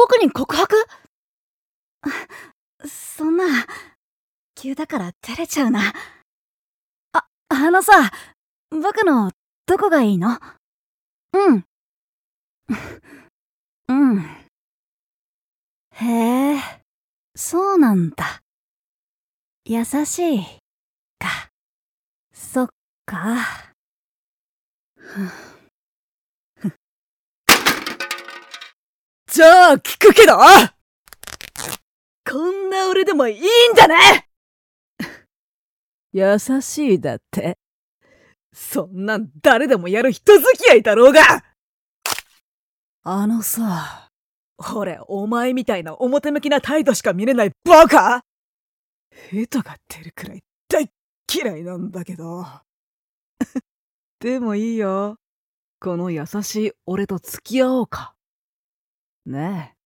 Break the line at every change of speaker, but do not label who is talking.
僕に告白？そんな、急だから照れちゃうな。あのさ、僕のどこがいいの？うん。うん。へえ、そうなんだ。優しいか。そっか。じゃあ聞くけど、こんな俺でもいいんだね。優しいだって。そんなん誰でもやる人付き合いだろうが。あのさ、俺お前みたいな表向きな態度しか見れないバカ。ヘタが出るくらい大っ嫌いなんだけど。でもいいよ。この優しい俺と付き合おうか。ねえ。